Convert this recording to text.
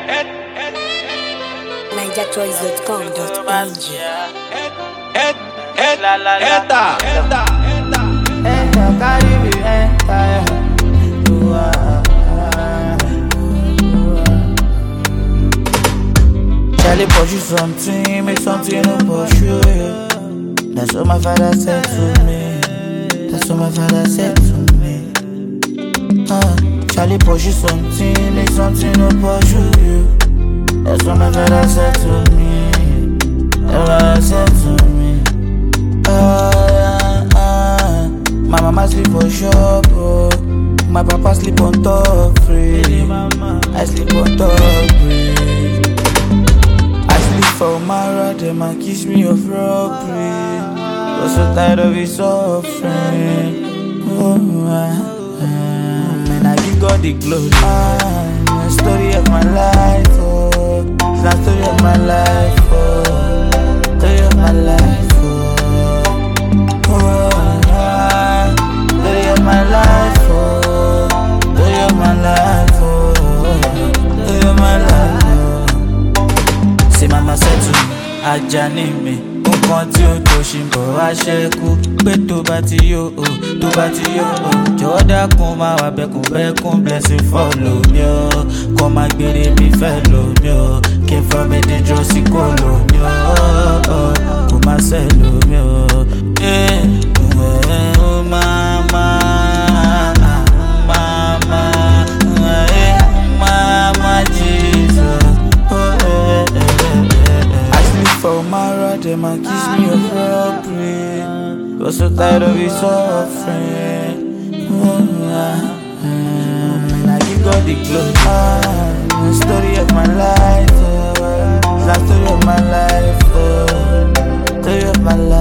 NigerChoice.com.ng. Enter. Carry me, enter. Charlie pursue something, make something no pursue you. That's what my father said to me. That's what my father said to me. Charlie pursue something, make something no pursue you. That's what my father said to me. That's what I said to me. My mama sleep for shop, oh. My papa sleep on top free. I sleep on top free. I sleep for Mara, them and kiss me of robbery. Was so tired of his suffering. Man, I give God the glory. The story of my life, oh. It's the story of my life, oh. Story of my life, oh. Story of my life, oh. Story of my life, oh. Story of my life, oh. Say mama said to me, Ajani mi, nǹkan tí ó tó ṣì ń bọ̀ wá ṣẹ́kù. Pé tó bá ti yó o, tó bá ti yó o. Jọ̀wọ́ dákun máa wà bẹ́kùnbẹ́kùn, blessing follow mi o. Kọ́ máa gbére mi fẹ́ lò mí o. Kí n fọ́ mi díjọ́ sí kò lò mí o. Kò má ṣẹ́ lò mí o. For Mara, them and kiss me of robbery. Was so tired of his suffering. And I give God the glory. The story of my life, the story of my life, story of my life.